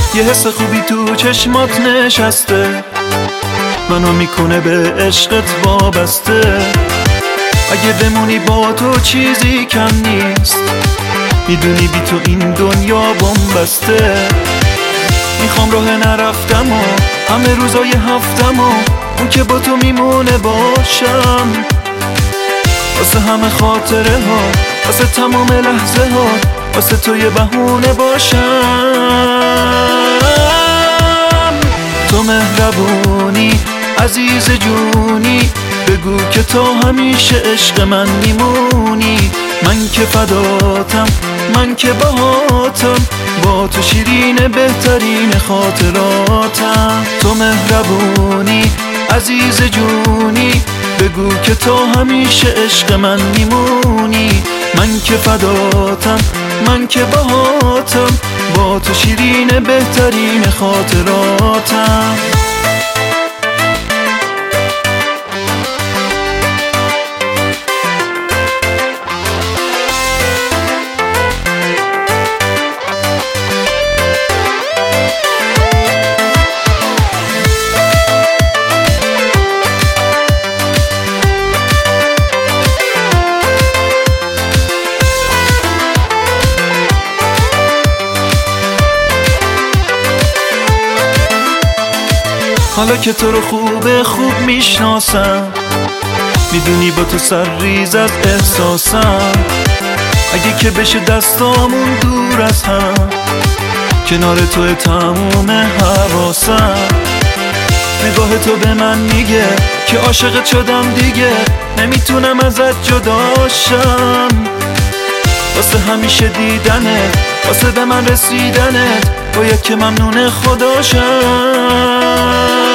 یه حس خوبی تو چشمات نشسته، منو میکنه به عشقت وابسته. اگه بمونی با تو چیزی کم نیست، میدونی بی تو این دنیا بن‌بسته. میخوام راه نرفتم و همه روزای هفتم و اون که با تو میمونه باشم، واسه همه خاطره ها، واسه تمام لحظه ها، واسه تو یه بهونه باشم. تو مهربونی عزیز جونی، بگو که تا همیشه عشق من میمونی. من که فداتم، من که باهاتم، با تو شیرین بهترین خاطراتم. تو مهربونی عزیز جونی، بگو که تا همیشه عشق من میمونی. من که فداتم، من که باهاتم، با تو شیرین بهترین خاطراتم. حالا که تو رو خوب میشناسم، میدونی با تو سرریز از احساسم. اگه که بشه دستامون دور از هم، کنار توی تموم حواسم. نگاه تو به من میگه که عاشقت شدم دیگه، نمیتونم ازت جداشم. واسه همیشه دیدنت، واسه به من رسیدنت، باید که ممنون خداشم.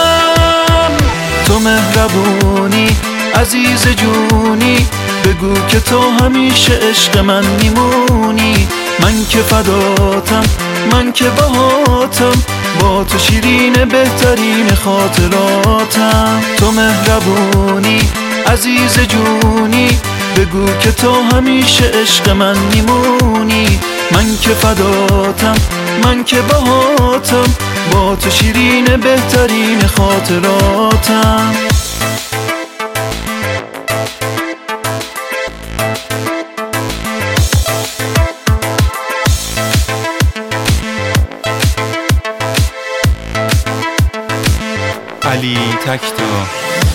تو مهربونی عزیز جونی، بگو که تو همیشه عشق من میمونی. من که فداتم، من که باهاتم، با تو شیرین بهترین خاطراتم. تو مهربونی عزیز جونی، بگو که تو همیشه عشق من میمونی. من که فداتم، من که باهاتم، با تو شیرین بهترین خاطراتم. علی تکتا.